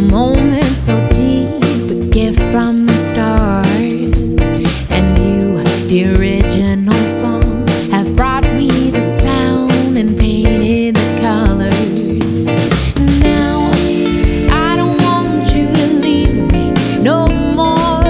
moment so deep, a gift from the stars. And you, the original song, have brought me the sound and painted the colors. Now I don't want you to leave me no more.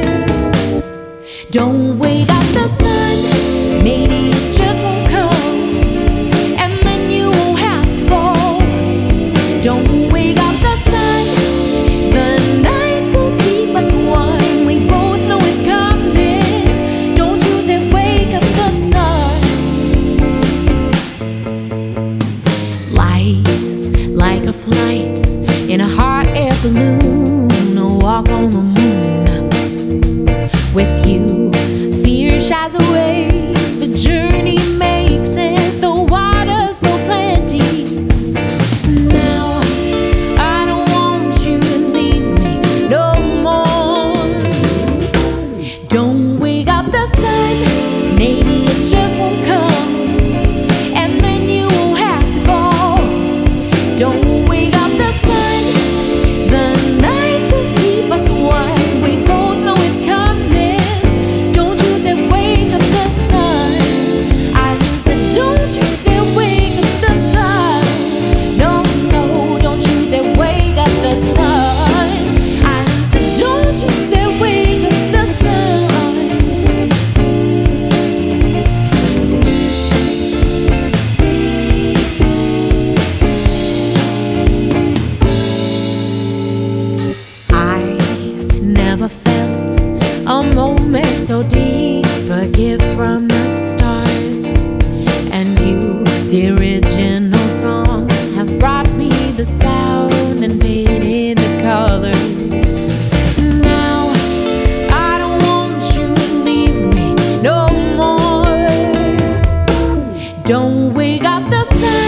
Don't wake up the sun, maybe it just won't come, and then you won't have to go. Don't wake up the sun, the night will keep us one. We both know it's coming. Don't you dare wake up the sun. Light like a flight in a hot air balloon, a walk on the moon. With you, fear shies away. The journey makes sense. The water's so plenty. Now I don't want you to leave me no more. Don't wake up the sun, maybe it just won't come, and then you won't have to go. Don't wake up the sun, the night will keep us one. We both know it's coming. Don't you dare wake up the sun. I said, don't you dare wake up the sun. No, no, don't you dare wake up the sun. I said, don't you dare wake up the sun. I never felt a moment so deep, a gift from the stars. And you, the original song, have brought me the sound and painted the colors. Now I don't want you to leave me no more. Don't wake up the sun.